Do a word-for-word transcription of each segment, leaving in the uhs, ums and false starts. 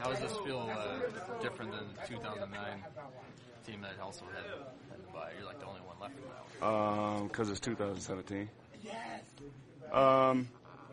How does this feel uh, different than the two thousand nine team that also had, had the bye? You're like the only one left from that one. Um, because it's two thousand seventeen. Um,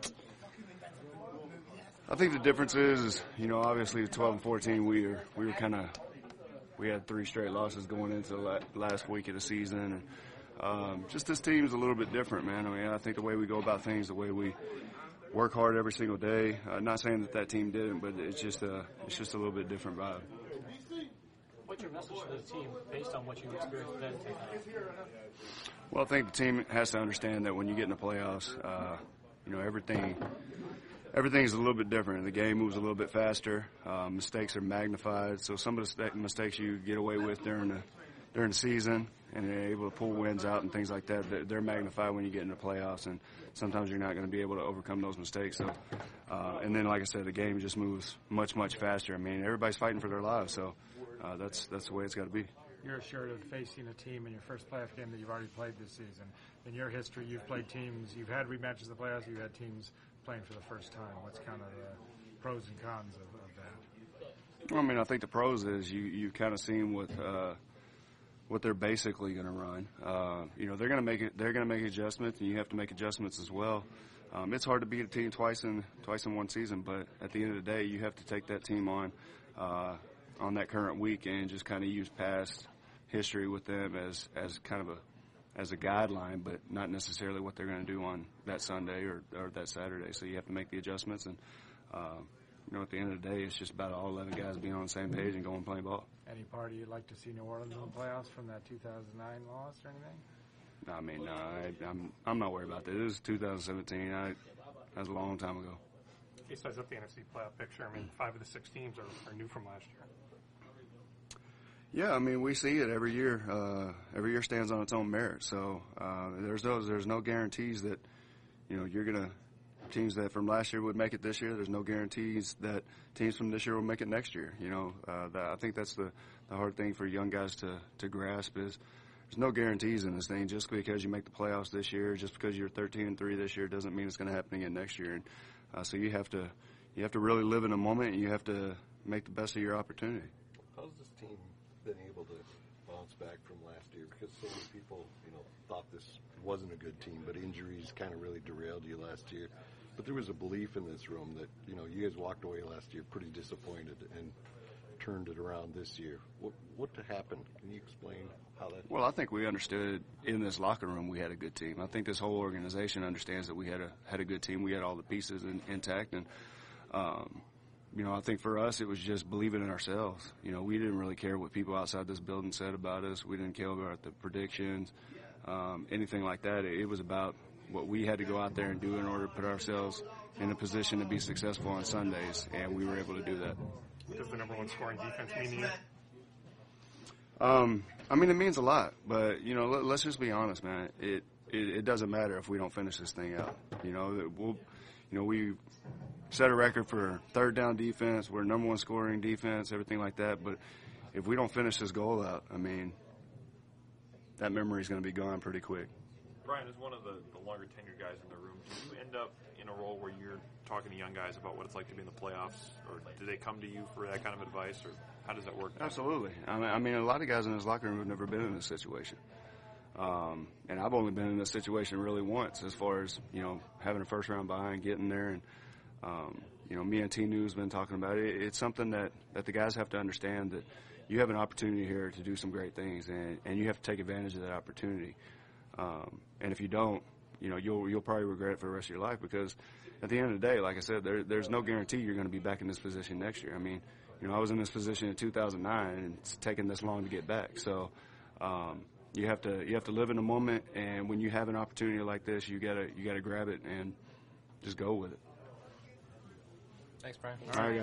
I think the difference is, is, you know, obviously twelve and fourteen, we were we were kind of we had three straight losses going into the last week of the season, and um, just this team's a little bit different, man. I mean, I think the way we go about things, the way we work hard every single day. Uh, not saying that that team didn't, but it's just a it's just a little bit different vibe. What's your message to the team based on what you experienced then? Well, I think the team has to understand that when you get in the playoffs, uh, you know, everything everything's a little bit different. The game moves a little bit faster. Uh, mistakes are magnified. So some of the mistakes you get away with during the during the season and you're able to pull wins out and things like that, they're magnified when you get into the playoffs, and sometimes you're not going to be able to overcome those mistakes. So, uh, and then, like I said, the game just moves much, much faster. I mean, everybody's fighting for their lives, so uh, that's that's the way it's got to be. You're assured of facing a team in your first playoff game that you've already played this season. In your history, you've played teams, you've had rematches in the playoffs, you've had teams playing for the first time. What's kind of the pros and cons of, of that? Well, I mean, I think the pros is you you kind of seen what uh, what they're basically going to run. Uh, you know, they're going to make it. They're going to make adjustments, and you have to make adjustments as well. Um, it's hard to beat a team twice in twice in one season, but at the end of the day, you have to take that team on uh, on that current week and just kind of use past history with them as as kind of a as a guideline, but not necessarily what they're going to do on that Sunday or, or that Saturday. So you have to make the adjustments, and uh, you know, at the end of the day, it's just about all eleven guys being on the same page and going and playing ball. Any party you'd like to see New Orleans in the playoffs from that two thousand nine loss or anything? No, I mean, no, I, I'm I'm not worried about that. It was two thousand seventeen. I, that was a long time ago. He size up the N F C playoff picture. I mean, five of the six teams are, are new from last year. Yeah, I mean, we see it every year. Uh, every year stands on its own merit. So uh, there's those. There's no guarantees that, you know, you're gonna teams that from last year would make it this year. There's no guarantees that teams from this year will make it next year. You know, uh, that, I think that's the, the hard thing for young guys to to grasp is there's no guarantees in this thing. Just because you make the playoffs this year, just because you're thirteen and three this year, doesn't mean it's going to happen again next year. And uh, so you have to you have to really live in a moment, and you have to make the best of your opportunity. How's this team been able to bounce back from last year? Because so many people, you know, thought this wasn't a good team, but injuries kind of really derailed you last year. But there was a belief in this room that, you know, you guys walked away last year pretty disappointed and turned it around this year. What what happened? Can you explain how that? Well, I think we understood in this locker room we had a good team. I think this whole organization understands that we had a had a good team. We had all the pieces in, intact, and um, you know, I think for us it was just believing in ourselves. You know, we didn't really care what people outside this building said about us. We didn't care about the predictions, um, anything like that. It, it was about what we had to go out there and do in order to put ourselves in a position to be successful on Sundays, and we were able to do that. What does the number one scoring defense mean to you? Um, I mean, it means a lot, but, you know, let, let's just be honest, man. It, it it doesn't matter if we don't finish this thing out. You know, we'll, you know, we set a record for third down defense. We're number one scoring defense, everything like that. But if we don't finish this goal out, I mean, that memory is going to be gone pretty quick. Brian, as one of the, the longer tenured guys in the room, do you end up in a role where you're talking to young guys about what it's like to be in the playoffs, or do they come to you for that kind of advice, or how does that work? Absolutely. I mean, I mean, a lot of guys in this locker room have never been in this situation. Um, and I've only been in this situation really once as far as, you know, having a first-round bye and getting there. And, um, you know, me and T-New has been talking about it. It's something that, that the guys have to understand that you have an opportunity here to do some great things, and, and you have to take advantage of that opportunity. Um, and if you don't, you know, you'll you'll probably regret it for the rest of your life, because at the end of the day, like I said, there there's no guarantee you're going to be back in this position next year. I mean, you know, I was in this position in two thousand nine, and it's taken this long to get back. So um, you have to you have to live in the moment, and when you have an opportunity like this, you gotta you gotta grab it and just go with it. Thanks, Brian. All right, guys.